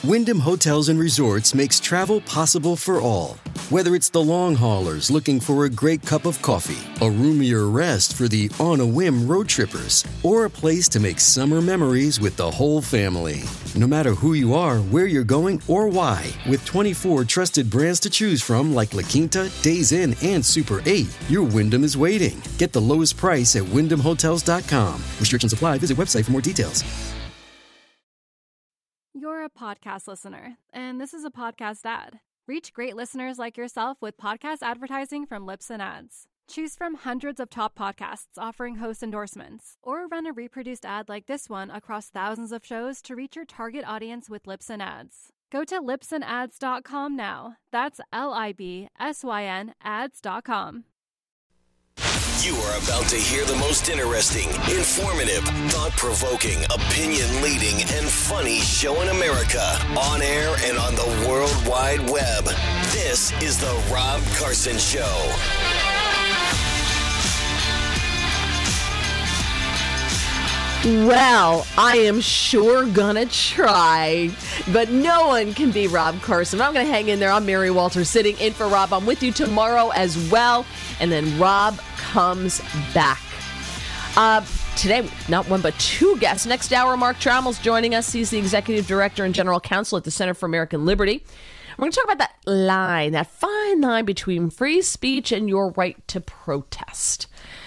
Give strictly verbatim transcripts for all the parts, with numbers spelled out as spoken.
Wyndham Hotels and Resorts makes travel possible for all. Whether it's the long haulers looking for a great cup of coffee, a roomier rest for the on-a-whim road trippers, or a place to make summer memories with the whole family. No matter who you are, where you're going, or why, with twenty-four trusted brands to choose from like La Quinta, Days Inn, and Super eight, your Wyndham is waiting. Get the lowest price at wyndham hotels dot com. Restrictions apply. Visit website for more details. You're a podcast listener, and this is a podcast ad. Reach great listeners like yourself with podcast advertising from Libsyn Ads. Choose from hundreds of top podcasts offering host endorsements, or run a reproduced ad like this one across thousands of shows to reach your target audience with Libsyn Ads. Go to libsyn ads dot com now. That's L I B S Y N ads dot com. You are about to hear the most interesting, informative, thought-provoking, opinion-leading, and funny show in America, on air and on the World Wide Web. This is The Rob Carson Show. Well, I am sure gonna try, but no one can be Rob Carson. I'm gonna hang in there. I'm Mary Walter sitting in for Rob. I'm with you tomorrow as well, and then Rob comes back. Uh, today, not one but two guests. Next hour, Mark Tramel's joining us. He's the Executive Director and General Counsel at the Center for American Liberty. We're going to talk about that line, that fine line between free speech and your right to protest.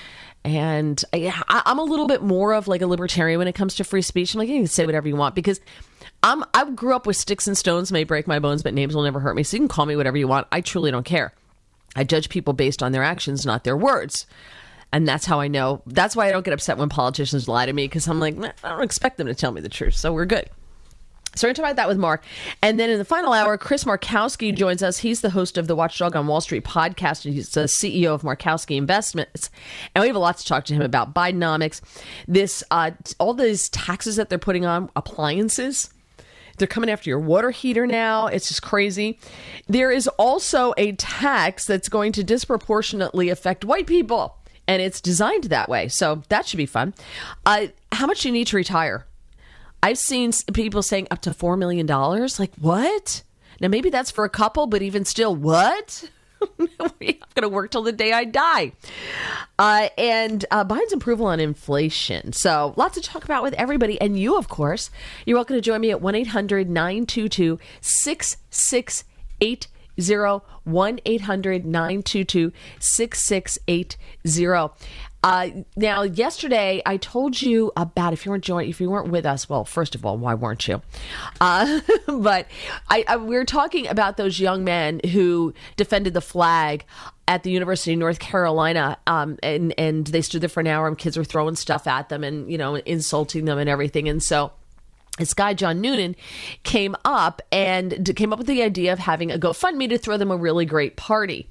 And I, I'm a little bit more of like a libertarian when it comes to free speech. I'm like, you can say whatever you want because I'm, I grew up with sticks and stones may break my bones, but names will never hurt me. So you can call me whatever you want. I truly don't care. I judge people based on their actions, not their words. And that's how I know. That's why I don't get upset when politicians lie to me because I'm like, I don't expect them to tell me the truth. So we're good. So we're going to talk about that with Mark. And then in the final hour, Chris Markowski joins us. He's the host of the Watchdog on Wall Street podcast. And he's the C E O of Markowski Investments. And we have a lot to talk to him about. Bidenomics, this, uh, all these taxes that they're putting on appliances. They're coming after your water heater now. It's just crazy. There is also a tax that's going to disproportionately affect white people. And it's designed that way. So that should be fun. Uh, how much do you need to retire? I've seen people saying up to four million dollars. Like, what? Now, maybe that's for a couple, but even still, what? I'm going to work till the day I die. Uh, and uh, Biden's approval on inflation. So lots to talk about with everybody. And you, of course, you're welcome to join me at one eight hundred nine two two six six eight zero. one eight hundred nine two two six six eight zero. Uh, now, yesterday, I told you about, if you weren't joining, if you weren't with us, well, first of all, why weren't you? Uh, but I, I, we were talking about those young men who defended the flag at the University of North Carolina, um, and, and they stood there for an hour and kids were throwing stuff at them and, you know, insulting them and everything. And so this guy, John Noonan, came up and came up with the idea of having a GoFundMe to throw them a really great party.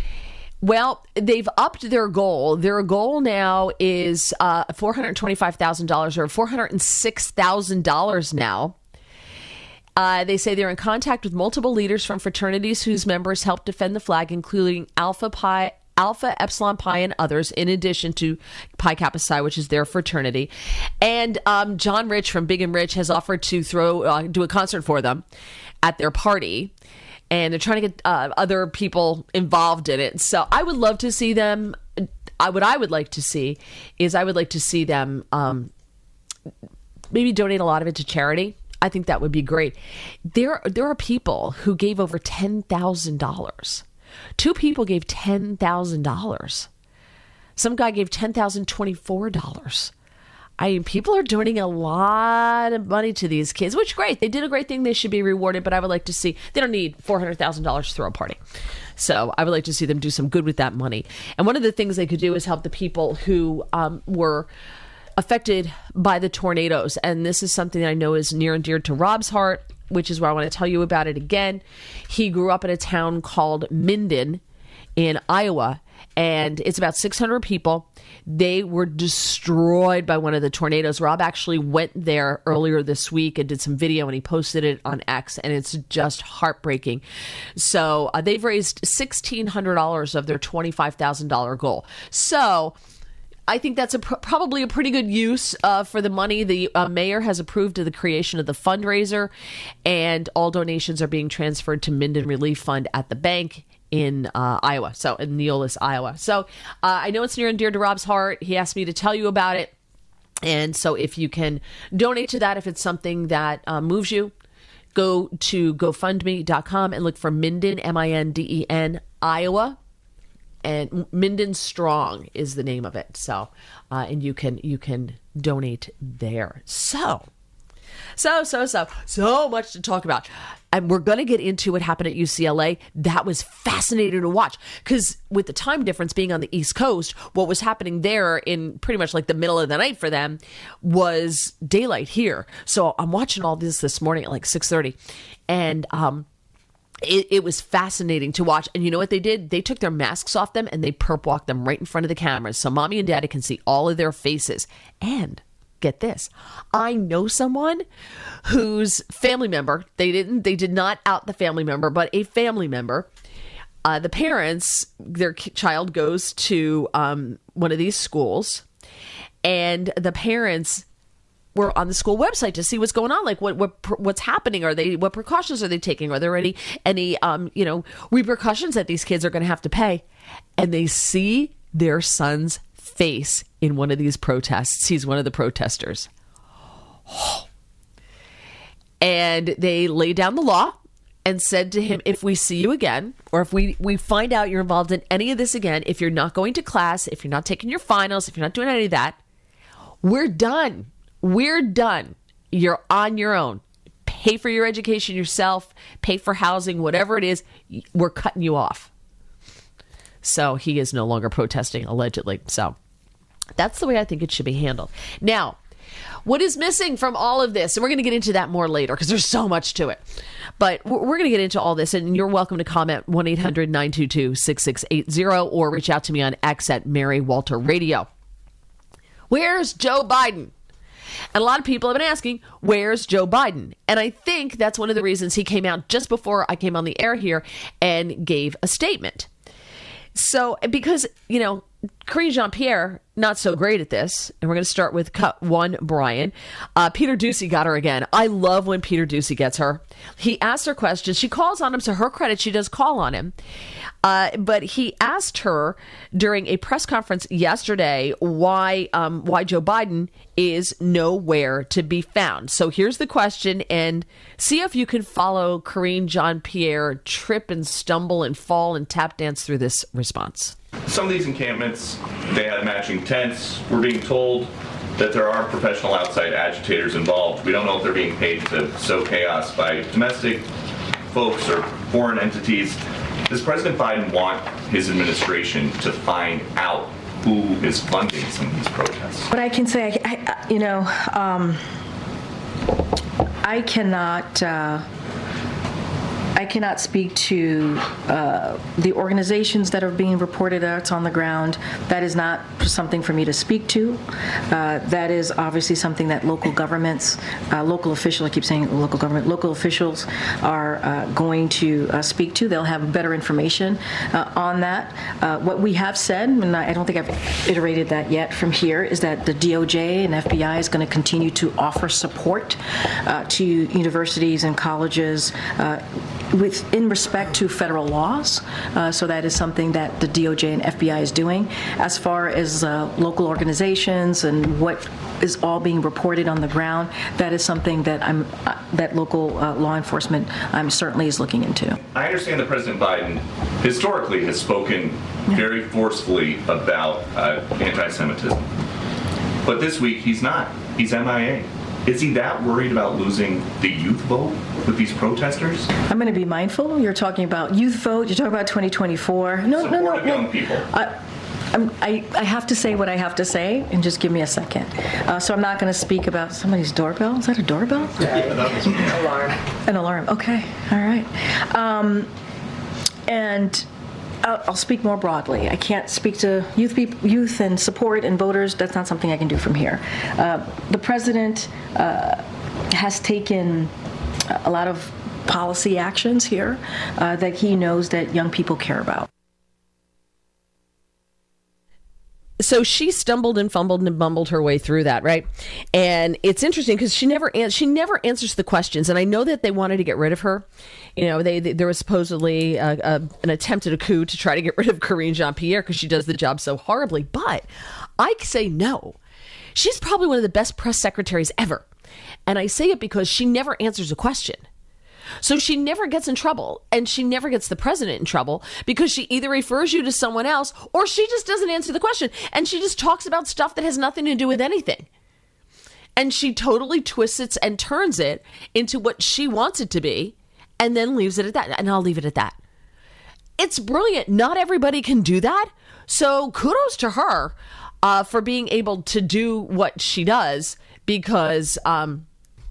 Well, they've upped their goal. Their goal now is uh, four hundred twenty-five thousand dollars or four hundred six thousand dollars now. Uh, they say they're in contact with multiple leaders from fraternities whose members help defend the flag, including Alpha Pi, Alpha Epsilon Pi and others, in addition to Pi Kappa Psi, which is their fraternity. And um, John Rich from Big and Rich has offered to throw uh, do a concert for them at their party. And they're trying to get uh, other people involved in it. So I would love to see them. I, what I would like to see is I would like to see them um, maybe donate a lot of it to charity. I think that would be great. There, there are people who gave over ten thousand dollars. Two people gave ten thousand dollars. Some guy gave ten thousand twenty-four dollars. I mean, people are donating a lot of money to these kids, which is great. They did a great thing. They should be rewarded, but I would like to see, they don't need four hundred thousand dollars to throw a party. So I would like to see them do some good with that money. And one of the things they could do is help the people who um, were affected by the tornadoes. And this is something I know is near and dear to Rob's heart, which is why I want to tell you about it again. He grew up in a town called Minden in Iowa, and it's about six hundred people. They were destroyed by one of the tornadoes. Rob actually went there earlier this week and did some video, and he posted it on X, and it's just heartbreaking. So uh, they've raised sixteen hundred dollars of their twenty-five thousand dollars goal. So I think that's a pr- probably a pretty good use uh, for the money. The uh, mayor has approved of the creation of the fundraiser, and all donations are being transferred to Minden Relief Fund at the bank in uh, Iowa, so in Neolis, Iowa. So uh, I know it's near and dear to Rob's heart. He asked me to tell you about it. And so if you can donate to that, if it's something that uh, moves you, go to go fund me dot com and look for Minden, M I N D E N, Iowa. And Minden Strong is the name of it. So, uh, and you can you can donate there. So, so, so, so, so much to talk about. And we're going to get into what happened at U C L A. That was fascinating to watch because with the time difference being on the East Coast, what was happening there in pretty much like the middle of the night for them was daylight here. So I'm watching all this this morning at like six thirty. And, um, It, it was fascinating to watch. And you know what they did? They took their masks off them and they perp walked them right in front of the cameras so mommy and daddy can see all of their faces. And get this, I know someone whose family member, they didn't, they did not out the family member, but a family member, uh, the parents, their child goes to um, one of these schools, and the parents were on the school website to see what's going on, like what what what's happening. Are they what precautions are they taking? Are there any any um you know repercussions that these kids are going to have to pay? And they see their son's face in one of these protests. He's one of the protesters, and they laid down the law and said to him, if we see you again, or if we we find out you're involved in any of this again, if you're not going to class, if you're not taking your finals, if you're not doing any of that, we're done. We're done. You're on your own. Pay for your education yourself. Pay for housing, whatever it is. We're cutting you off. So he is no longer protesting, allegedly. So that's the way I think it should be handled. Now, what is missing from all of this? And we're going to get into that more later because there's so much to it. But we're going to get into all this, and you're welcome to comment one eight hundred nine two two six six eight zero or reach out to me on X at Mary Walter Radio. Where's Joe Biden? And a lot of people have been asking, where's Joe Biden? And I think that's one of the reasons he came out just before I came on the air here and gave a statement. So, because, you know, Karine Jean-Pierre, not so great at this. And we're going to start with cut one, Brian. Uh, Peter Doocy got her again. I love when Peter Doocy gets her. He asks her questions. She calls on him. To her credit, she does call on him. Uh, but he asked her during a press conference yesterday why um, why Joe Biden is nowhere to be found. So here's the question, and see if you can follow Karine Jean-Pierre trip and stumble and fall and tap dance through this response. Some of these encampments, they had matching tents. We're being told that there are professional outside agitators involved. We don't know if they're being paid to sow chaos by domestic folks or foreign entities. Does President Biden want his administration to find out who is funding some of these protests? What I can say, I, I, you know, um, I cannot... Uh, I cannot speak to uh, the organizations that are being reported that's on the ground. That is not something for me to speak to. Uh, that is obviously something that local governments, uh, local officials, I keep saying local government, local officials are uh, going to uh, speak to. They'll have better information uh, on that. Uh, what we have said, and I don't think I've iterated that yet from here, is that the D O J and F B I is going to continue to offer support uh, to universities and colleges uh, with in respect to federal laws. Uh, so that is something that the D O J and F B I is doing. As far as uh, local organizations and what is all being reported on the ground, that is something that I'm uh, that local uh, law enforcement um, certainly is looking into. I understand that President Biden historically has spoken yeah. very forcefully about uh, anti-Semitism. But this week he's not. He's M I A. Is he that worried about losing the youth vote with these protesters? I'm going to be mindful. You're talking about youth vote. You're talking about twenty twenty-four. No, Support no, no. of young no. people. Uh, I'm, I, I have to say what I have to say, and just give me a second. Uh, so I'm not going to speak about somebody's doorbell. Is that a doorbell? Yeah, that was an alarm. An alarm. Okay. All right. Um, and I'll, I'll speak more broadly. I can't speak to youth, people, youth and support and voters. That's not something I can do from here. Uh, the president uh, has taken a lot of policy actions here uh, that he knows that young people care about. so she stumbled and fumbled and bumbled her way through that, right? And it's interesting because she never an- she never answers the questions. And I know that they wanted to get rid of her. You know, they, they there was supposedly a, a, an attempt at a coup to try to get rid of Karine Jean-Pierre because she does the job so horribly. But I say no. She's probably one of the best press secretaries ever. And I say it because she never answers a question. So she never gets in trouble, and she never gets the president in trouble because she either refers you to someone else or she just doesn't answer the question. And she just talks about stuff that has nothing to do with anything. And she totally twists it and turns it into what she wants it to be and then leaves it at that. And I'll leave it at that. It's brilliant. Not everybody can do that. So kudos to her uh, for being able to do what she does because, um,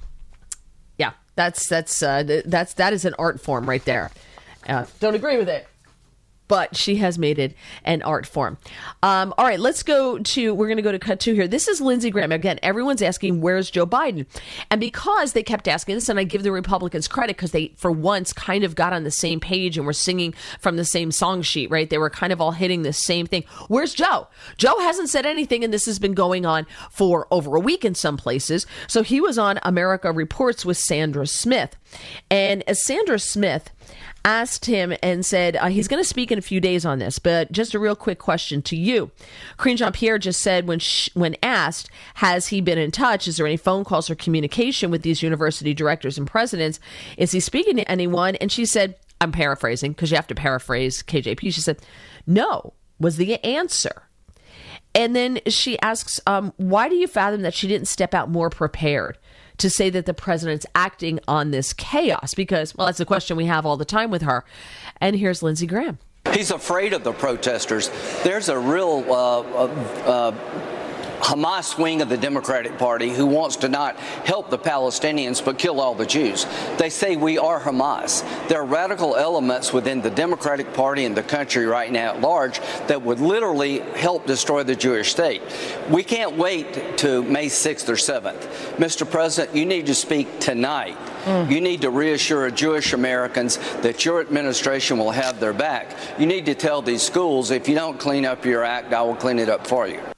yeah, that's that's uh, that's that is an art form right there. Uh, don't agree with it, but she has made it an art form. Um, all right, let's go to, we're going to go to cut two here. This is Lindsey Graham. Again, everyone's asking, where's Joe Biden? And because they kept asking this, and I give the Republicans credit because they, for once, kind of got on the same page and were singing from the same song sheet, right? They were kind of all hitting the same thing. Where's Joe? Joe hasn't said anything, and this has been going on for over a week in some places. So he was on America Reports with Sandra Smith. And as Sandra Smith asked him and said uh, he's going to speak in a few days on this, but just a real quick question to you. Karine Jean-Pierre just said when sh- when asked, has he been in touch? Is there any phone calls or communication with these university directors and presidents? Is he speaking to anyone? And she said, I'm paraphrasing because you have to paraphrase K J P. She said, no, was the answer. And then she asks, um, why do you fathom that she didn't step out more prepared to say that the president's acting on this chaos? Because, well, that's a question we have all the time with her. And here's Lindsey Graham. He's afraid of the protesters. There's a real uh, uh, Hamas wing of the Democratic Party who wants to not help the Palestinians but kill all the Jews. They say we are Hamas. There are radical elements within the Democratic Party and the country right now at large that would literally help destroy the Jewish state. We can't wait to May sixth or seventh. Mister President, you need to speak tonight. Mm. You need to reassure Jewish Americans that your administration will have their back. You need to tell these schools, if you don't clean up your act, I will clean it up for you.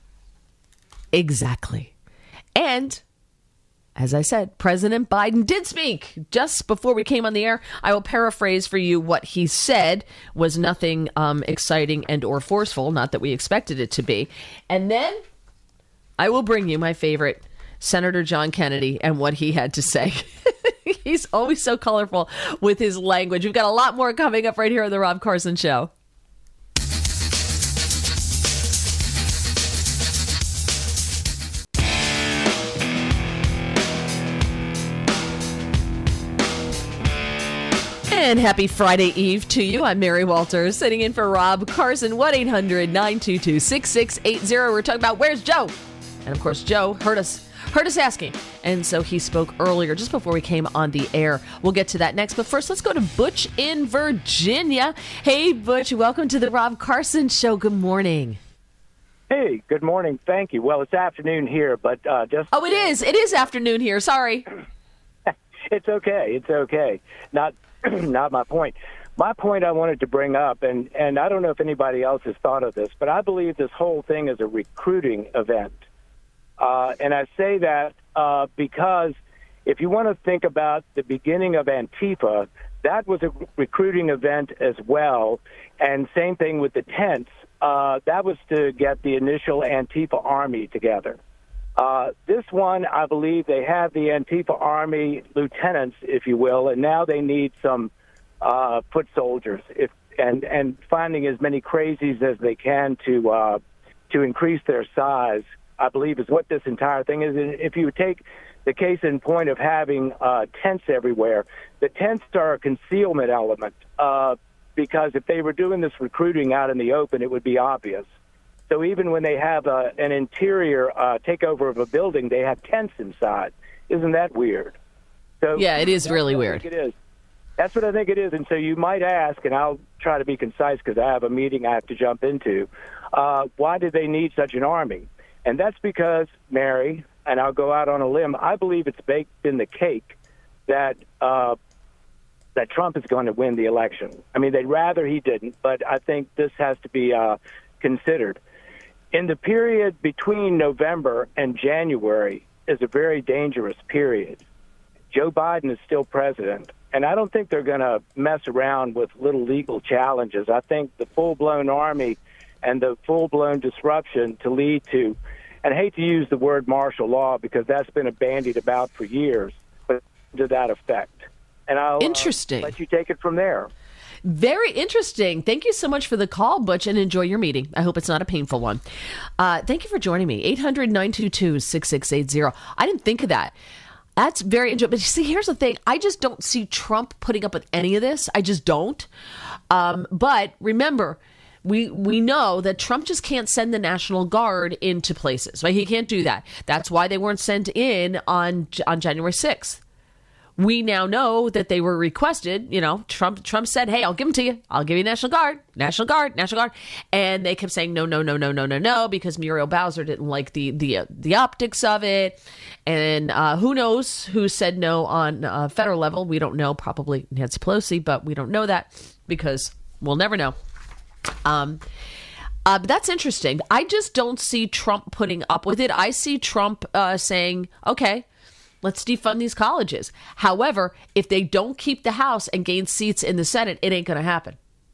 Exactly. And as I said, President Biden did speak just before we came on the air. I will paraphrase for you what he said was nothing um, exciting and or forceful, not that we expected it to be. And then I will bring you my favorite, Senator John Kennedy, and what he had to say. He's always so colorful with his language. We've got a lot more coming up right here on The Rob Carson Show. And happy Friday Eve to you. I'm Mary Walters, sitting in for Rob Carson. one eight hundred nine two two six six eight zero. We're talking about where's Joe? And of course, Joe heard us heard us asking. And so he spoke earlier, just before we came on the air. We'll get to that next. But first, let's go to Butch in Virginia. Hey, Butch, welcome to the Rob Carson Show. Good morning. Hey, good morning. Thank you. Well, it's afternoon here, but uh, just... Oh, it is. It is afternoon here. Sorry. It's okay. It's okay. Not... Not my point. My point I wanted to bring up, and, and I don't know if anybody else has thought of this, but I believe this whole thing is a recruiting event. Uh, and I say that uh, because if you want to think about the beginning of Antifa, that was a recruiting event as well. And same thing with the tents. Uh, that was to get the initial Antifa army together. Uh, this one, I believe they have the Antifa Army lieutenants, if you will, and now they need some uh, foot soldiers, if, and and finding as many crazies as they can to uh, to increase their size, I believe, is what this entire thing is. And if you take the case in point of having uh, tents everywhere, the tents are a concealment element, uh, because if they were doing this recruiting out in the open, it would be obvious. So even when they have a, an interior uh, takeover of a building, they have tents inside. Isn't that weird? So yeah, it is really weird. It is. That's what I think it is. And so you might ask, and I'll try to be concise because I have a meeting I have to jump into, uh, why did they need such an army? And that's because, Mary, and I'll go out on a limb, I believe it's baked in the cake that uh, that Trump is going to win the election. I mean, they'd rather he didn't, but I think this has to be uh, considered. in the period between November and January is a very dangerous period. Joe Biden is still president, and I don't think they're going to mess around with little legal challenges. I think the full-blown army and the full-blown disruption to lead to, and I hate to use the word martial law because that's been bandied about for years, but to that effect. And I'll Interesting. Uh, let you take it from there. Very interesting. Thank you so much for the call, Butch, and enjoy your meeting. I hope it's not a painful one. Uh, thank you for joining me. eight hundred, nine two two, six six eight zero. I didn't think of that. That's very interesting. But see, here's the thing. I just don't see Trump putting up with any of this. I just don't. Um, but remember, we we know that Trump just can't send the National Guard into places. Right? He can't do that. That's why they weren't sent in on on January sixth. We now know that they were requested. You know, Trump Trump said, hey, I'll give them to you. I'll give you National Guard, National Guard, National Guard. And they kept saying, no, no, no, no, no, no, no, because Muriel Bowser didn't like the the, uh, the optics of it. And uh, who knows who said no on uh, federal level. We don't know. Probably Nancy Pelosi, but we don't know that because we'll never know. Um, uh, but that's interesting. I just don't see Trump putting up with it. I see Trump uh, saying, okay, let's defund these colleges. However, if they don't keep the House and gain seats in the Senate, it ain't going to happen.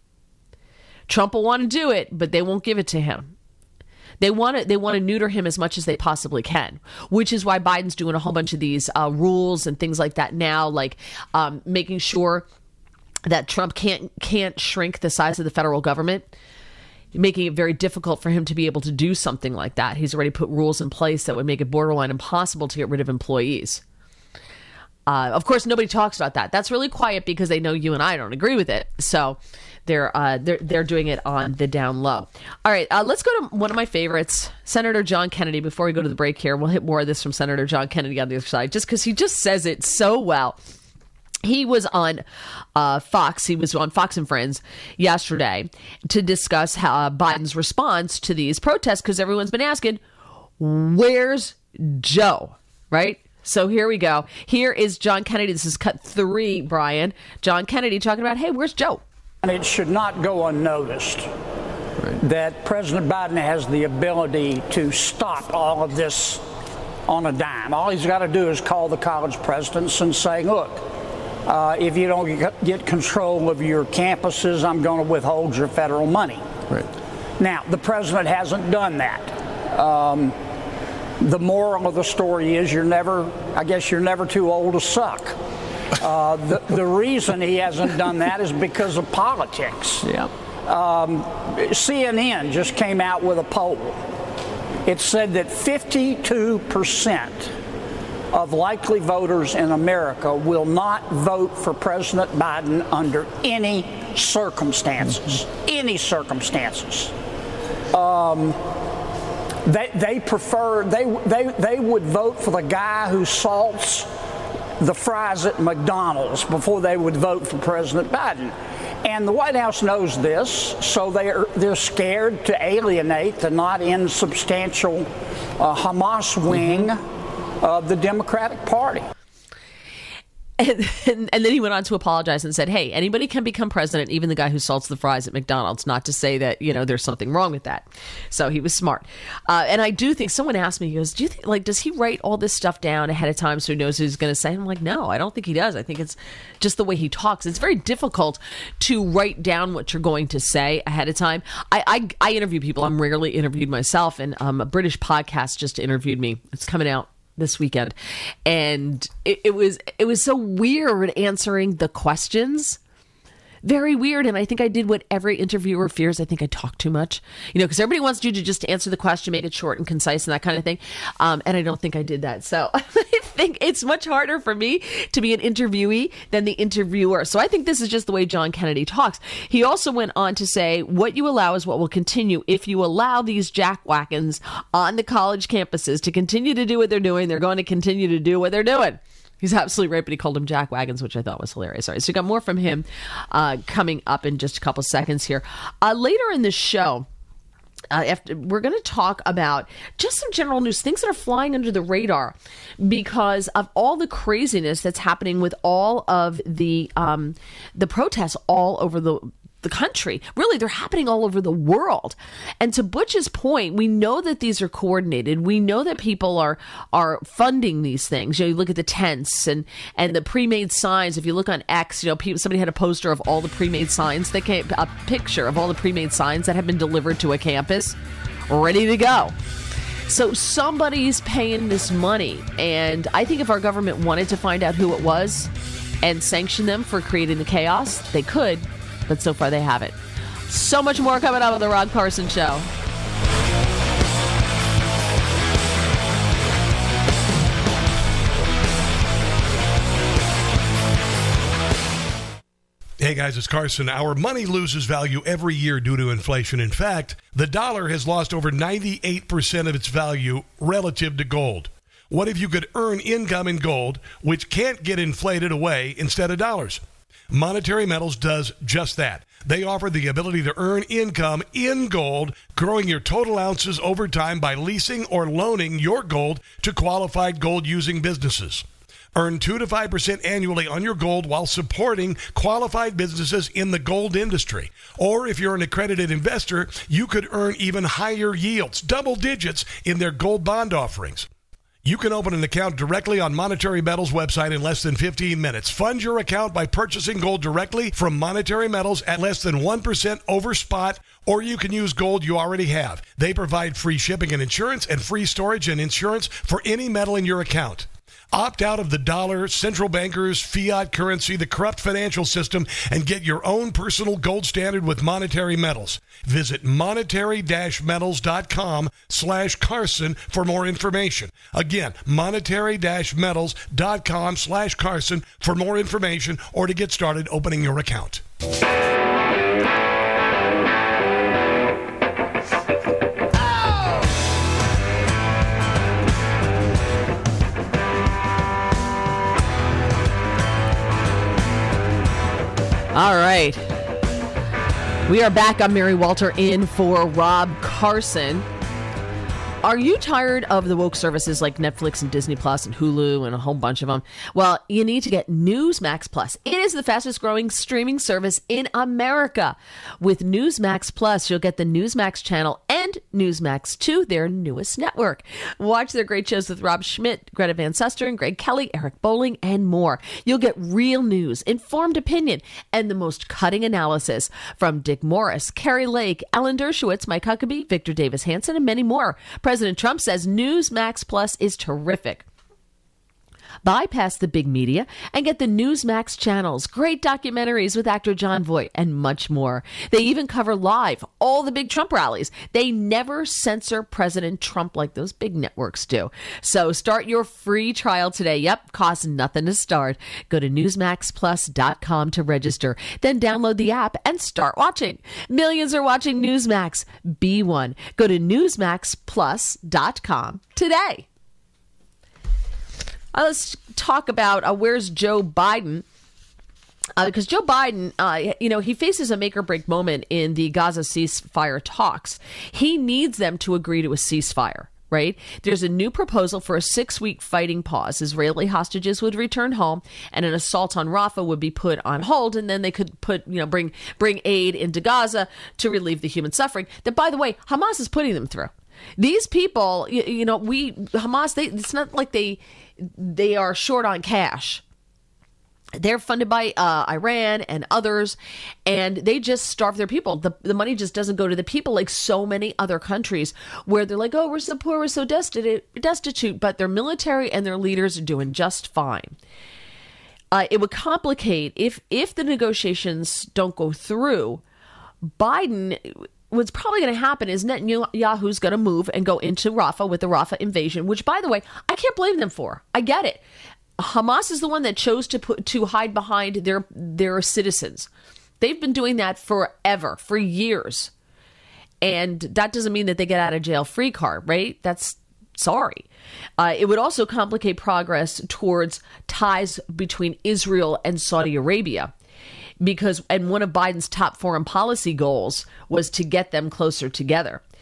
Trump will want to do it, but they won't give it to him. They want to they want to neuter him as much as they possibly can, which is why Biden's doing a whole bunch of these uh, rules and things like that now, like um, making sure that Trump can't can't shrink the size of the federal government, making it very difficult for him to be able to do something like that. He's already put rules in place that would make it borderline impossible to get rid of employees. Uh, of course, nobody talks about that. That's really quiet because they know you and I don't agree with it. So they're uh, they're they're doing it on the down low. All right, uh, let's go to one of my favorites, Senator John Kennedy. Before we go to the break here, we'll hit more of this from Senator John Kennedy on the other side, just because he just says it so well. He was on uh, Fox. He was on Fox and Friends yesterday to discuss how uh, Biden's response to these protests, because everyone's been asking, where's Joe? Right? So here we go. Here is John Kennedy. This is cut three, Brian. John Kennedy talking about, hey, where's Joe? And it should not go unnoticed right. that President Biden has the ability to stop all of this on a dime. All he's got to do is call the college presidents and say, look, Uh, if you don't get control of your campuses, I'm going to withhold your federal money. Right. Now, the president hasn't done that. Um, the moral of the story is you're never, I guess you're never too old to suck. Uh, the, the reason he hasn't done that is because of politics. Yeah. Um, C N N just came out with a poll. It said that fifty-two percent of likely voters in America will not vote for President Biden under any circumstances. Any circumstances. Um, they they prefer they they they would vote for the guy who salts the fries at McDonald's before they would vote for President Biden. And the White House knows this, so they're they're scared to alienate the not insubstantial uh, Hamas wing mm-hmm. of the Democratic Party. And, and, and then he went on to apologize and said, hey, anybody can become president, even the guy who salts the fries at McDonald's, not to say that, you know, there's something wrong with that. So he was smart. Uh, and I do think someone asked me, he goes, do you think, like, does he write all this stuff down ahead of time so he knows what he's going to say? I'm like, no, I don't think he does. I think it's just the way he talks. It's very difficult to write down what you're going to say ahead of time. I, I, I interview people. I'm rarely interviewed myself. And um, a British podcast just interviewed me. It's coming out this weekend, and it, it was it was so weird answering the questions. Very weird. And I think I did what every interviewer fears. I think I talk too much, you know, because everybody wants you to just answer the question, make it short and concise and that kind of thing. Um, and I don't think I did that. So I think it's much harder for me to be an interviewee than the interviewer. So I think this is just the way John Kennedy talks. He also went on to say, what you allow is what will continue. If you allow these jackwagons on the college campuses to continue to do what they're doing, they're going to continue to do what they're doing. He's absolutely right, but he called them jack wagons, which I thought was hilarious. All right, so we got more from him uh, coming up in just a couple seconds here. Uh, later in the show, uh, after, we're going to talk about just some general news, things that are flying under the radar because of all the craziness that's happening with all of the um, the protests all over the the country. Really, they're happening all over the world. And to Butch's point, we know that these are coordinated. We know that people are are funding these things. You know, you look at the tents and, and the pre-made signs. If you look on X, you know, people, somebody had a poster of all the pre-made signs. They came, a picture of all the pre-made signs that have been delivered to a campus, ready to go. So somebody's paying this money. And I think if our government wanted to find out who it was and sanction them for creating the chaos, they could, but so far they haven't. So much more coming up on the Rob Carson Show. Hey guys, it's Carson. Our money loses value every year due to inflation. In fact, the dollar has lost over ninety-eight percent of its value relative to gold. What if you could earn income in gold, which can't get inflated away, instead of dollars? Monetary Metals does just that. They offer the ability to earn income in gold, growing your total ounces over time by leasing or loaning your gold to qualified gold-using businesses. Earn two to five percent annually on your gold while supporting qualified businesses in the gold industry. Or if you're an accredited investor, you could earn even higher yields, double digits, in their gold bond offerings. You can open an account directly on Monetary Metals' website in less than fifteen minutes. Fund your account by purchasing gold directly from Monetary Metals at less than one percent over spot, or you can use gold you already have. They provide free shipping and insurance and free storage and insurance for any metal in your account. Opt out of the dollar, central bankers, fiat currency, the corrupt financial system, and get your own personal gold standard with Monetary Metals. Visit monetary-metals.com slash Carson for more information. Again, monetary-metals.com slash Carson for more information or to get started opening your account. All right. We are back. I'm Mary Walter in for Rob Carson. Are you tired of the woke services like Netflix and Disney Plus and Hulu and a whole bunch of them? Well, you need to get Newsmax Plus. It is the fastest growing streaming service in America. With Newsmax Plus, you'll get the Newsmax channel and Newsmax two, their newest network. Watch their great shows with Rob Schmidt, Greta Van Susteren, Greg Kelly, Eric Bowling, and more. You'll get real news, informed opinion, and the most cutting analysis from Dick Morris, Carrie Lake, Alan Dershowitz, Mike Huckabee, Victor Davis Hanson, and many more. President Trump says Newsmax Plus is terrific. Bypass the big media and get the Newsmax channels, great documentaries with actor John Voight, and much more. They even cover live all the big Trump rallies. They never censor President Trump like those big networks do. So start your free trial today. Yep, costs nothing to start. Go to newsmax plus dot com to register. Then download the app and start watching. Millions are watching Newsmax. Be one. Go to newsmax plus dot com today. Uh, let's talk about uh, where's Joe Biden, uh, because Joe Biden, uh, you know, he faces a make-or-break moment in the Gaza ceasefire talks. He needs them to agree to a ceasefire, right? There's a new proposal for a six-week fighting pause. Israeli hostages would return home, and an assault on Rafah would be put on hold, and then they could put, you know, bring bring aid into Gaza to relieve the human suffering that, by the way, Hamas is putting them through. These people, you, you know, we Hamas. They, it's not like they. They are short on cash. They're funded by uh, Iran and others, and they just starve their people. The, the money just doesn't go to the people like so many other countries where they're like, oh, we're so poor, we're so destitute, destitute, but their military and their leaders are doing just fine. Uh, it would complicate if if the negotiations don't go through. Biden, what's probably going to happen is Netanyahu's going to move and go into Rafah with the Rafah invasion, which, by the way, I can't blame them for. I get it. Hamas is the one that chose to put to hide behind their their citizens. They've been doing that forever, for years. And that doesn't mean that they get out of jail free card, right? That's sorry. Uh, it would also complicate progress towards ties between Israel and Saudi Arabia. Because, and one of Biden's top foreign policy goals was to get them closer together.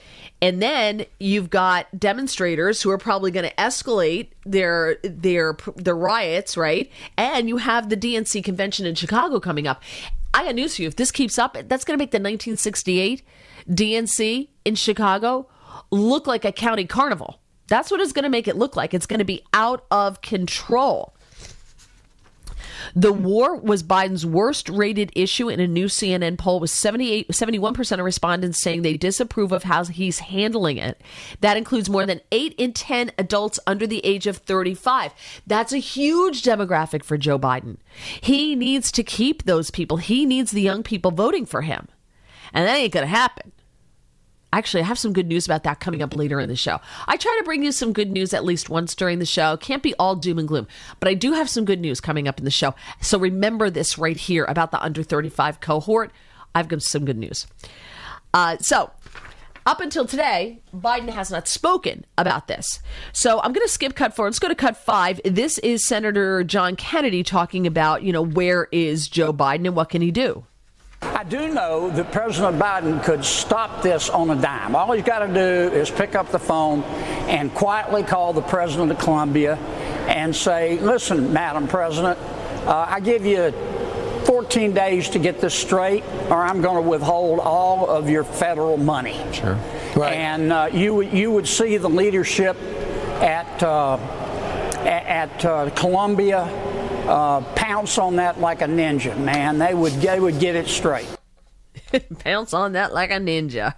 And then you've got demonstrators who are probably going to escalate their their their riots, right? And you have the D N C convention in Chicago coming up. I got news for you. If this keeps up, that's going to make the nineteen sixty-eight D N C in Chicago look like a county carnival. That's what it's going to make it look like. It's going to be out of control. The war was Biden's worst rated issue in a new C N N poll, with seventy-eight, seventy-one percent of respondents saying they disapprove of how he's handling it. That includes more than eight in ten adults under the age of thirty-five. That's a huge demographic for Joe Biden. He needs to keep those people. He needs the young people voting for him. And that ain't going to happen. Actually, I have some good news about that coming up later in the show. I try to bring you some good news at least once during the show. Can't be all doom and gloom, but I do have some good news coming up in the show. So remember this right here about the under thirty-five cohort. I've got some good news. Uh, so up until today, Biden has not spoken about this. So I'm going to skip cut four. Let's go to cut five. This is Senator John Kennedy talking about, you know, where is Joe Biden and what can he do? I do know that President Biden could stop this on a dime. All he's got to do is pick up the phone and quietly call the President of Colombia and say, listen, Madam President, uh, I give you fourteen days to get this straight, or I'm going to withhold all of your federal money. Sure. Right. And uh, you, you would see the leadership at, uh, at uh, Colombia Uh, pounce on that like a ninja, man. They would they would get it straight. Pounce on that like a ninja.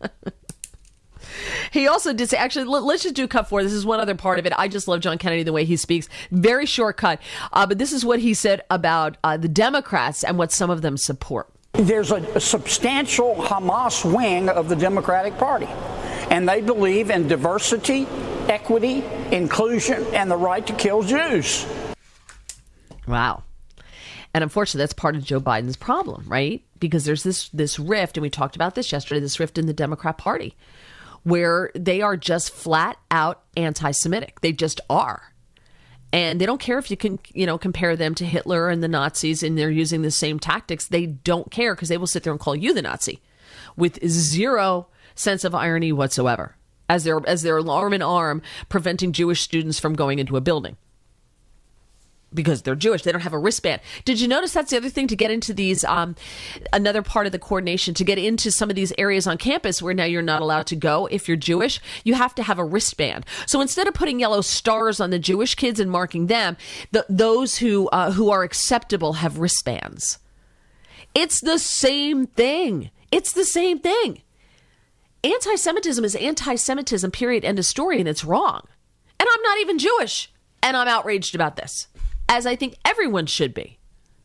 He also did say, actually, let, let's just do cut four. This is one other part of it. I just love John Kennedy, the way he speaks. Very short cut. Uh, but this is what he said about uh, the Democrats and what some of them support. There's a, a substantial Hamas wing of the Democratic Party, and they believe in diversity, equity, inclusion, and the right to kill Jews. Wow. And unfortunately, that's part of Joe Biden's problem, right? Because there's this this rift, and we talked about this yesterday, this rift in the Democrat Party, where they are just flat out anti-Semitic. They just are. And they don't care if you can, you know, compare them to Hitler and the Nazis, and they're using the same tactics. They don't care, because they will sit there and call you the Nazi with zero sense of irony whatsoever, as they're, as they're arm in arm preventing Jewish students from going into a building. Because they're Jewish. They don't have a wristband. Did you notice that's the other thing to get into these, um, another part of the coordination, to get into some of these areas on campus where now you're not allowed to go if you're Jewish, you have to have a wristband. So instead of putting yellow stars on the Jewish kids and marking them, the, those who, uh, who are acceptable have wristbands. It's the same thing. It's the same thing. Anti-Semitism is anti-Semitism, period, end of story, and it's wrong. And I'm not even Jewish, and I'm outraged about this, as I think everyone should be.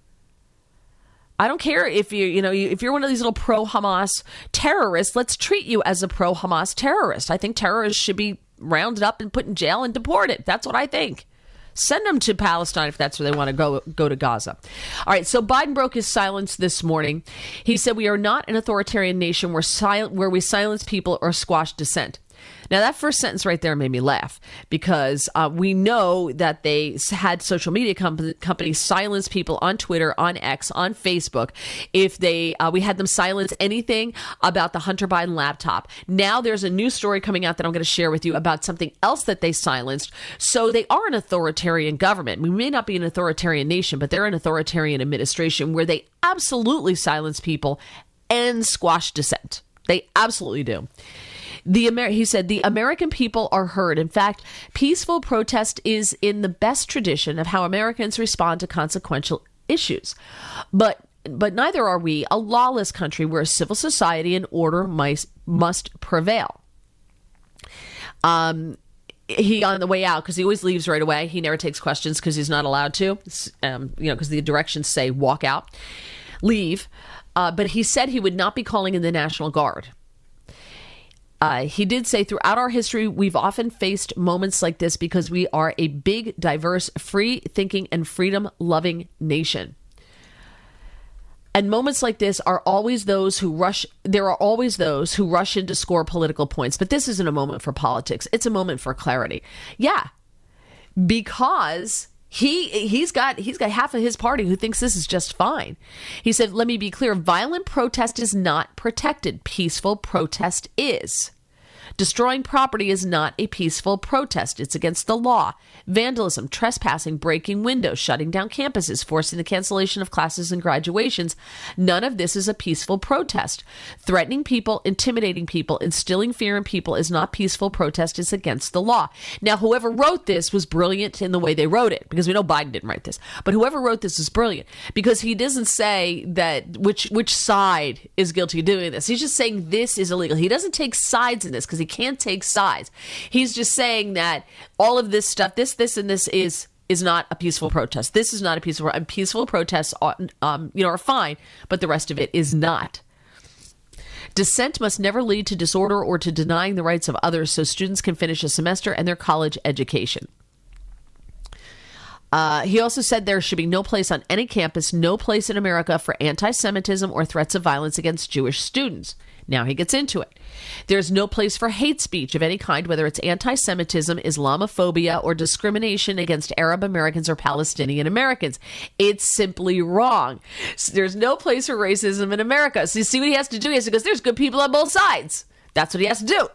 I don't care if you, you know, if you're one of these little pro-Hamas terrorists, let's treat you as a pro-Hamas terrorist. I think terrorists should be rounded up and put in jail and deported. That's what I think. Send them to Palestine if that's where they want to go, go to Gaza. All right, so Biden broke his silence this morning. He said, we are not an authoritarian nation where, sil- where we silence people or squash dissent. Now, that first sentence right there made me laugh, because uh, we know that they had social media comp- companies silence people on Twitter, on X, on Facebook, if they uh, we had them silence anything about the Hunter Biden laptop. Now there's a new story coming out that I'm going to share with you about something else that they silenced. So they are an authoritarian government. We may not be an authoritarian nation, but they're an authoritarian administration where they absolutely silence people and squash dissent. They absolutely do. The Amer- he said, the American people are heard. In fact, peaceful protest is in the best tradition of how Americans respond to consequential issues. But but neither are we a lawless country where civil society and order might, must prevail. Um, he, on the way out, because he always leaves right away, he never takes questions because he's not allowed to, um, you know, because the directions say walk out, leave. Uh, but he said he would not be calling in the National Guard. Uh, he did say, throughout our history, we've often faced moments like this because we are a big, diverse, free-thinking, and freedom-loving nation. And moments like this are always those who rush, there are always those who rush in to score political points. But this isn't a moment for politics. It's a moment for clarity. Yeah, because he he's got he's got half of his party who thinks this is just fine. He said, let me be clear, violent protest is not protected. Peaceful protest is. Destroying property is not a peaceful protest. It's against the law. Vandalism, trespassing, breaking windows, shutting down campuses, forcing the cancellation of classes and graduations. None of this is a peaceful protest. Threatening people, intimidating people, instilling fear in people is not peaceful protest. It's against the law. Now, whoever wrote this was brilliant in the way they wrote it, because we know Biden didn't write this. But whoever wrote this is brilliant, because he doesn't say that which which side is guilty of doing this. He's just saying this is illegal. He doesn't take sides in this because he can't take sides. He's just saying that all of this stuff, this, this, and this is is not a peaceful protest. This is not a peaceful. And peaceful protests, are, um, you know, are fine, but the rest of it is not. Dissent must never lead to disorder or to denying the rights of others, so students can finish a semester and their college education. Uh, he also said there should be no place on any campus, no place in America for anti-Semitism or threats of violence against Jewish students. Now he gets into it. There's no place for hate speech of any kind, whether it's anti-Semitism, Islamophobia, or discrimination against Arab Americans or Palestinian Americans. It's simply wrong. So there's no place for racism in America. So you see what he has to do? He has to go, there's good people on both sides. That's what he has to do.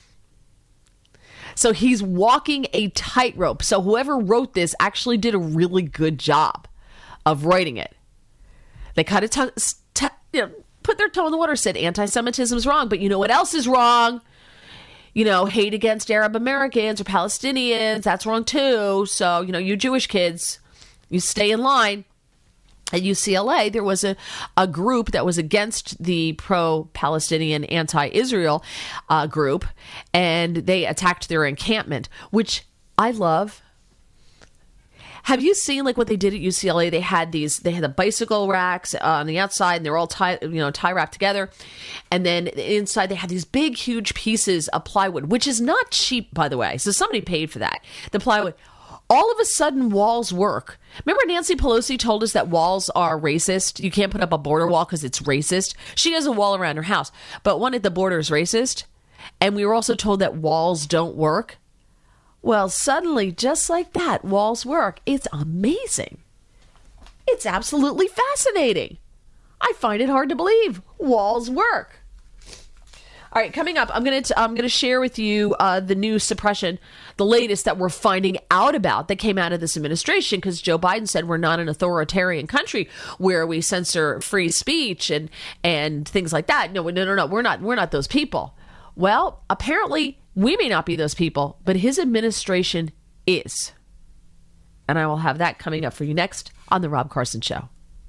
So he's walking a tightrope. So whoever wrote this actually did a really good job of writing it. They kind of t- t- you know, put their toe in the water, said anti-Semitism is wrong, but you know what else is wrong? You know, hate against Arab Americans or Palestinians, that's wrong too. So, you know, you Jewish kids, you stay in line. At U C L A, there was a, a group that was against the pro-Palestinian, anti-Israel uh, group, and they attacked their encampment, which I love. Have you seen like what they did at U C L A? They had these, they had the bicycle racks on the outside, and they're all tie, you know, tie wrapped together, and then inside they had these big, huge pieces of plywood, which is not cheap, by the way. So somebody paid for that. The plywood. All of a sudden, walls work. Remember Nancy Pelosi told us that walls are racist? You can't put up a border wall because it's racist. She has a wall around her house, but one at the border is racist. And we were also told that walls don't work. Well, suddenly, just like that, walls work. It's amazing. It's absolutely fascinating. I find it hard to believe. Walls work. All right, coming up, I'm going to I'm going to share with you uh, the new suppression, the latest that we're finding out about that came out of this administration, because Joe Biden said we're not an authoritarian country where we censor free speech and and things like that. No, no, no, no, we're not. We're not those people. Well, apparently we may not be those people, but his administration is. And I will have that coming up for you next on The Rob Carson Show.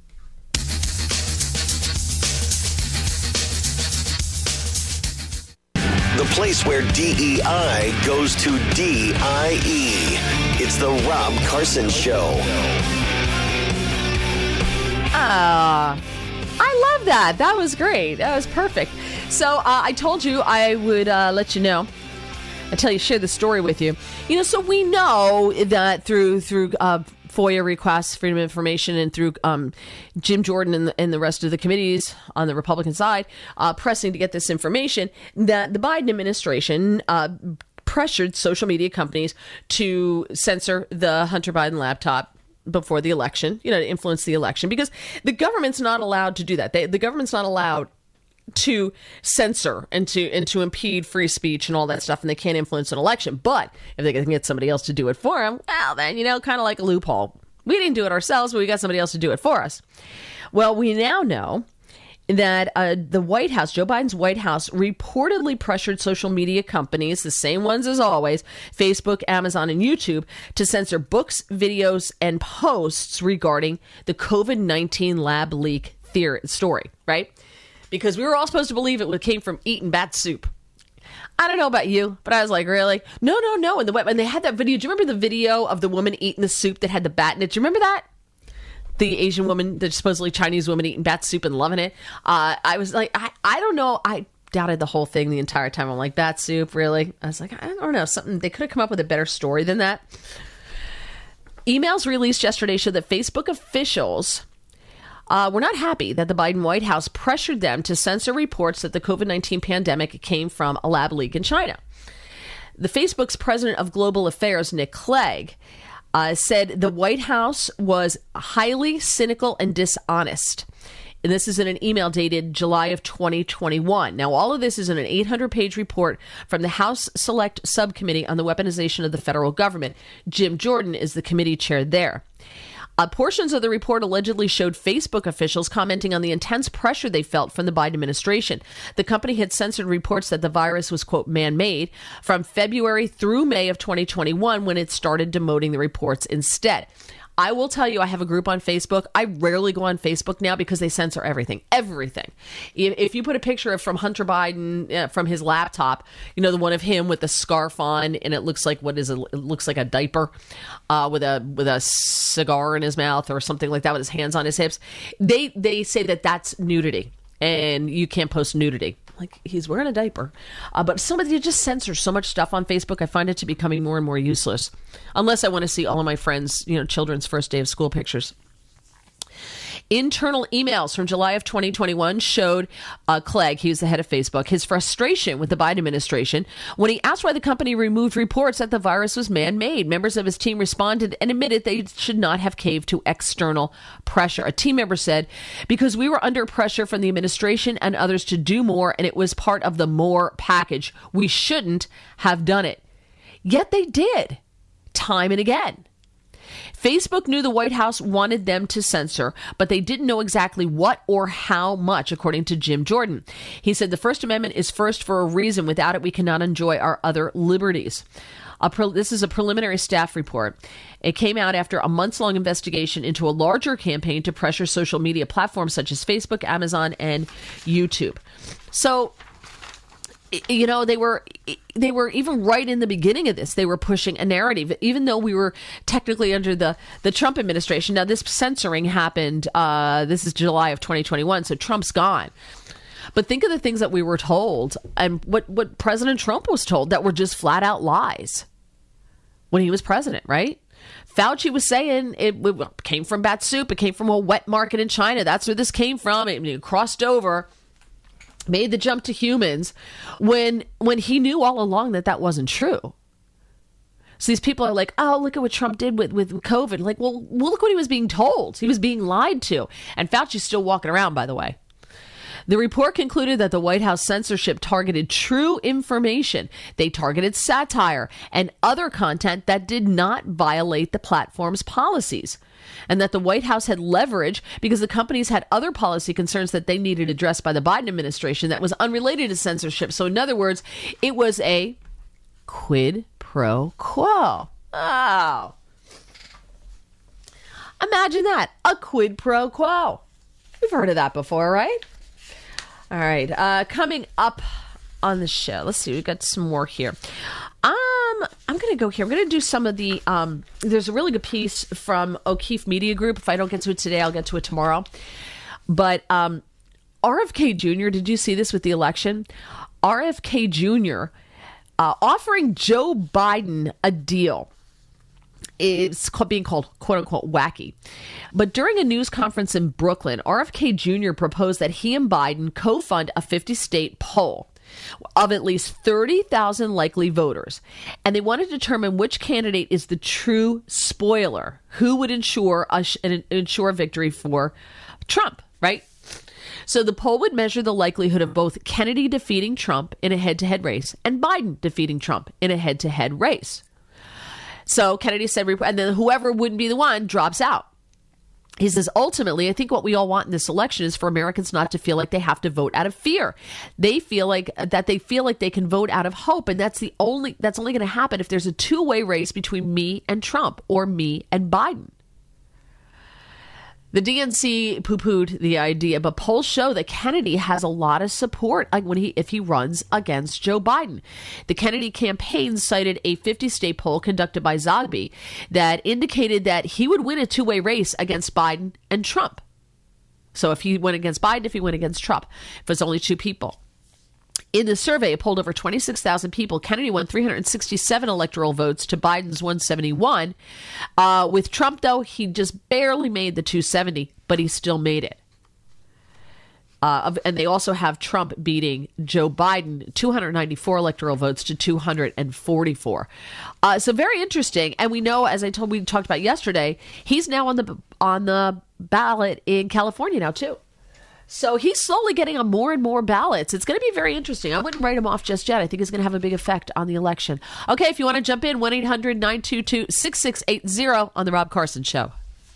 The place where D E I goes to D I E. It's the Rob Carson Show. Ah, I love that. That was great. That was perfect. So uh, I told you I would uh, let you know. I tell you, share the story with you. You know, so we know that through through uh, FOIA requests, Freedom of Information, and through um, Jim Jordan and the, and the rest of the committees on the Republican side uh, pressing to get this information, that the Biden administration uh, pressured social media companies to censor the Hunter Biden laptop before the election, you know, to influence the election, because the government's not allowed to do that. They, the government's not allowed to censor and to and to impede free speech and all that stuff, and they can't influence an election. But if they can get somebody else to do it for them, well, then, you know, kind of like a loophole. We didn't do it ourselves, but we got somebody else to do it for us. Well, we now know that uh, the White House, Joe Biden's White House, reportedly pressured social media companies, the same ones as always, Facebook, Amazon, and YouTube, to censor books, videos, and posts regarding the COVID nineteen lab leak theory story, right? Because we were all supposed to believe it came from eating bat soup. I don't know about you, but I was like, really? No, no, no. And the when they had that video, do you remember the video of the woman eating the soup that had the bat in it? Do you remember that? The Asian woman, the supposedly Chinese woman eating bat soup and loving it. Uh, I was like, I, I don't know. I doubted the whole thing the entire time. I'm like, bat soup, really? I was like, I don't know. Something, they could have come up with a better story than that. Emails released yesterday show that Facebook officials Uh, we're not happy that the Biden White House pressured them to censor reports that the COVID nineteen pandemic came from a lab leak in China. The Facebook's president of global affairs, Nick Clegg, uh, said the White House was highly cynical and dishonest And this is in an email dated July of twenty twenty-one. Now, all of this is in an eight hundred page report from the House Select Subcommittee on the Weaponization of the Federal Government. Jim Jordan is the committee chair there. Uh, portions of the report allegedly showed Facebook officials commenting on the intense pressure they felt from the Biden administration. The company had censored reports that the virus was, quote, man-made from February through May of twenty twenty-one, when it started demoting the reports instead. I will tell you, I have a group on Facebook. I rarely go on Facebook now because they censor everything, everything. If, if you put a picture of from Hunter Biden uh, from his laptop, you know, the one of him with the scarf on, and it looks like what is it? It looks like a diaper uh, with a with a cigar in his mouth or something like that, with his hands on his hips. They they say that that's nudity, and you can't post nudity. Like, he's wearing a diaper. Uh, but somebody just censors so much stuff on Facebook. I find it to be becoming more and more useless. Unless I want to see all of my friends, you know, children's first day of school pictures. Internal emails from July of twenty twenty-one showed uh, Clegg, he was the head of Facebook, his frustration with the Biden administration when he asked why the company removed reports that the virus was man-made. Members of his team responded and admitted they should not have caved to external pressure. A team member said, because we were under pressure from the administration and others to do more, and it was part of the more package. We shouldn't have done it. Yet they did, time and again. Facebook knew the White House wanted them to censor, but they didn't know exactly what or how much, according to Jim Jordan. He said the First Amendment is first for a reason. Without it, we cannot enjoy our other liberties. A pre- this is a preliminary staff report. It came out after a months-long investigation into a larger campaign to pressure social media platforms such as Facebook, Amazon, and YouTube. So, you know, they were they were even right in the beginning of this. They were pushing a narrative, even though we were technically under the, the Trump administration. Now, this censoring happened. Uh, this is July of twenty twenty-one, so Trump's gone. But think of the things that we were told and what, what President Trump was told that were just flat out lies when he was president, right? Fauci was saying it, it came from bat soup. It came from a wet market in China. That's where this came from. It, it crossed over. Made the jump to humans when when he knew all along that that wasn't true. So these people are like, oh, look at what Trump did with, with COVID. Like, well, well, look what he was being told. He was being lied to. And Fauci's still walking around, by the way. The report concluded that the White House censorship targeted true information. They targeted satire and other content that did not violate the platform's policies. And that the White House had leverage because the companies had other policy concerns that they needed addressed by the Biden administration that was unrelated to censorship. So in other words, it was a quid pro quo. Oh. Imagine that. A quid pro quo. We've heard of that before, right? All right. Uh, coming up on the show. Let's see. We've got some more here. Um, I'm going to go here. I'm going to do some of the, um, there's a really good piece from O'Keefe Media Group. If I don't get to it today, I'll get to it tomorrow. But um, R F K Junior, did you see this with the election? R F K Junior uh, offering Joe Biden a deal. It's being called, quote unquote, wacky. But during a news conference in Brooklyn, R F K Junior proposed that he and Biden co-fund a fifty state poll of at least thirty thousand likely voters. And they want to determine which candidate is the true spoiler, who would ensure a, ensure victory for Trump, right? So the poll would measure the likelihood of both Kennedy defeating Trump in a head-to-head race and Biden defeating Trump in a head-to-head race. So Kennedy said, and then whoever wouldn't be the one drops out. He says, ultimately, I think what we all want in this election is for Americans not to feel like they have to vote out of fear. They feel like that they feel like they can vote out of hope. And that's the only that's only going to happen if there's a two-way race between me and Trump or me and Biden. The D N C poo-pooed the idea, but polls show that Kennedy has a lot of support like when he if he runs against Joe Biden. The Kennedy campaign cited a fifty state poll conducted by Zogby that indicated that he would win a two-way race against Biden and Trump. So if he went against Biden, if he went against Trump, if it's only two people. In the survey, it polled over twenty-six thousand people. Kennedy won three hundred sixty-seven electoral votes to Biden's one hundred seventy-one. Uh, with Trump, though, he just barely made the two hundred seventy, but he still made it. Uh, and they also have Trump beating Joe Biden, two hundred ninety-four electoral votes to two hundred forty-four. Uh, so very interesting. And we know, as I told, we talked about yesterday, he's now on the on the ballot in California now, too. So he's slowly getting on more and more ballots. It's going to be very interesting. I wouldn't write him off just yet. I think it's going to have a big effect on the election. Okay, if you want to jump in, one eight hundred nine two two six six eight zero on The Rob Carson Show.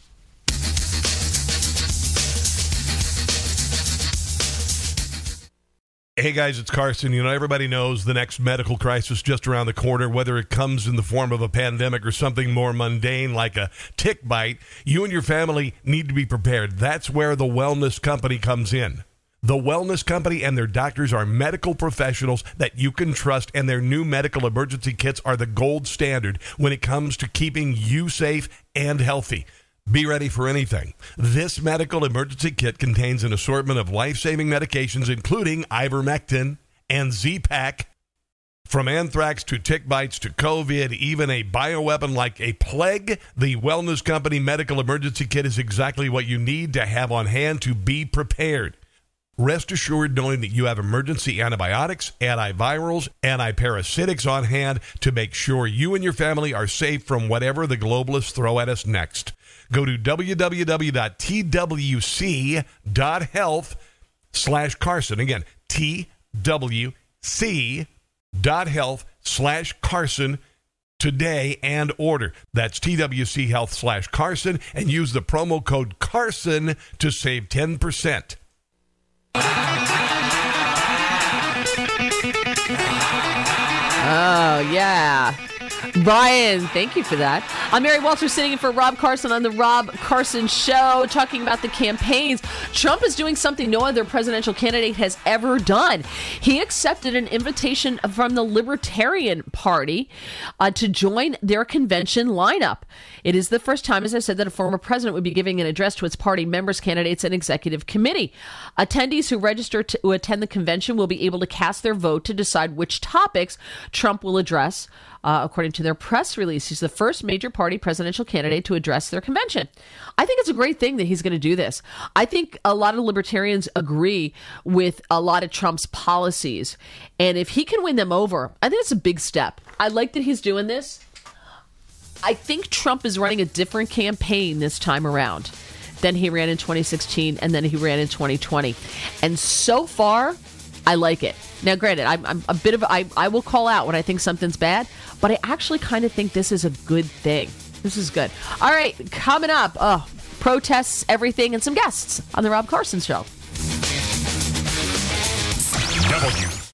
Hey guys, it's Carson. You know, everybody knows the next medical crisis just around the corner, whether it comes in the form of a pandemic or something more mundane like a tick bite. You and your family need to be prepared. That's where the Wellness Company comes in. The Wellness Company and their doctors are medical professionals that you can trust, and their new medical emergency kits are the gold standard when it comes to keeping you safe and healthy. Be ready for anything. This medical emergency kit contains an assortment of life-saving medications, including ivermectin and Z-Pak. From anthrax to tick bites to COVID, even a bioweapon like a plague, the Wellness Company medical emergency kit is exactly what you need to have on hand to be prepared. Rest assured knowing that you have emergency antibiotics, antivirals, antiparasitics on hand to make sure you and your family are safe from whatever the globalists throw at us next. Go to www.twc.health slash Carson. Again, twc.health slash Carson today and order. That's twchealth slash Carson and use the promo code Carson to save ten percent. Oh, yeah. Brian, thank you for that. I'm Mary Walter, sitting in for Rob Carson on The Rob Carson Show, talking about the campaigns. Trump is doing something no other presidential candidate has ever done. He accepted an invitation from the Libertarian Party uh, to join their convention lineup. It is the first time, as I said, that a former president would be giving an address to its party members, candidates, and executive committee. Attendees who register to attend the convention will be able to cast their vote to decide which topics Trump will address. Uh, according to their press release, he's the first major party presidential candidate to address their convention. I think it's a great thing that he's going to do this. I think a lot of libertarians agree with a lot of Trump's policies. And if he can win them over, I think it's a big step. I like that he's doing this. I think Trump is running a different campaign this time around than he ran in twenty sixteen and then he ran in twenty twenty. And so far, I like it. Now, granted, I'm, I'm a bit of I, I will call out when I think something's bad, but I actually kind of think this is a good thing. This is good. All right, coming up, oh, protests, everything, and some guests on The Rob Carson Show. W